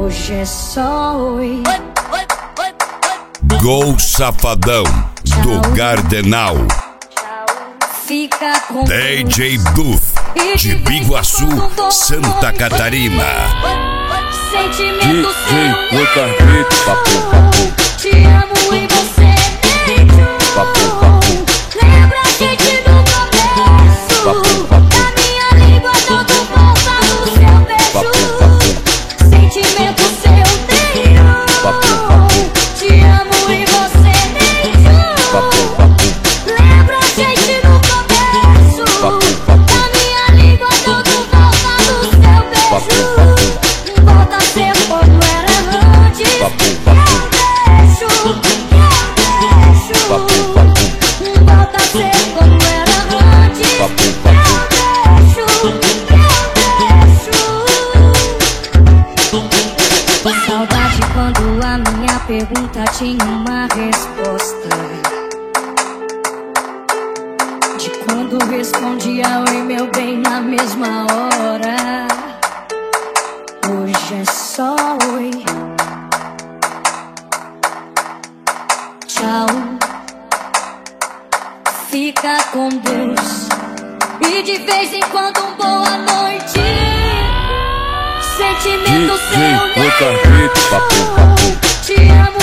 Hoje é só oi. Gol Safadão do Gardenal. Fica com DJ Buff de Biguaçu, Santa Catarina. Sentimento DJ seu, Carpete, papo. te amo e você nem Papo. lembra a gente do começo. Papo. Da minha língua todo volta no seu beijo. Sentimento seu tenho. Te amo e você nem lembra a gente do começo. Da minha língua todo volta no seu beijo. Volta a ser como era antes. Volta a ser como era antes. Saudade quando a minha pergunta tinha uma resposta. De quando respondia oi meu bem na mesma hora. Hoje é só oi. Tchau. Fica com Deus. E de vez em quando boa noite. Sentimento seu, DJ Carpete, papo. te amo.